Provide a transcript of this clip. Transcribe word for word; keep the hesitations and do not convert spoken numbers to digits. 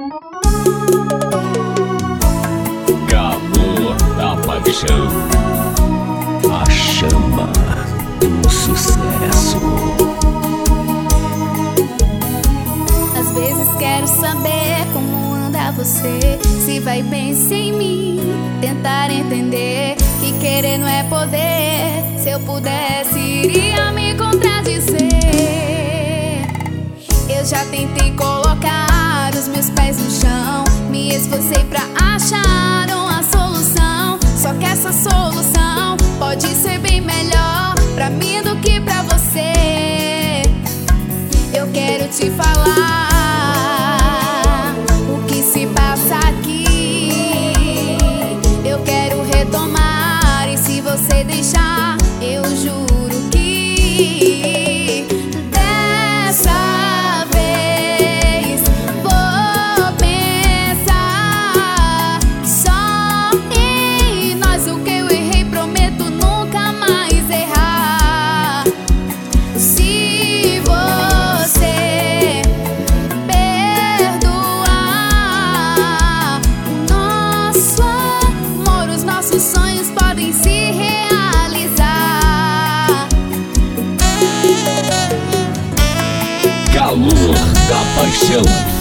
Calor da paixão, a chama do sucesso. Às vezes quero saber como anda você, se vai bem sem mim. Tentar entender que querer não é poder. Se eu pudesse, iria me contradizer. Eu já tentei colocar os meus pés no chão, me esforcei pra achar uma solução. Só que essa solução pode ser bem melhor pra mim do que pra você. Eu quero te falar o que se passa aqui. Eu quero retomar, e se você deixar, eu juro que dessa vez vou pensar só em nós. O que eu errei, prometo nunca mais errar. Se você perdoar nosso amor, os nossos sonhos podem se realizar. calor da paixão.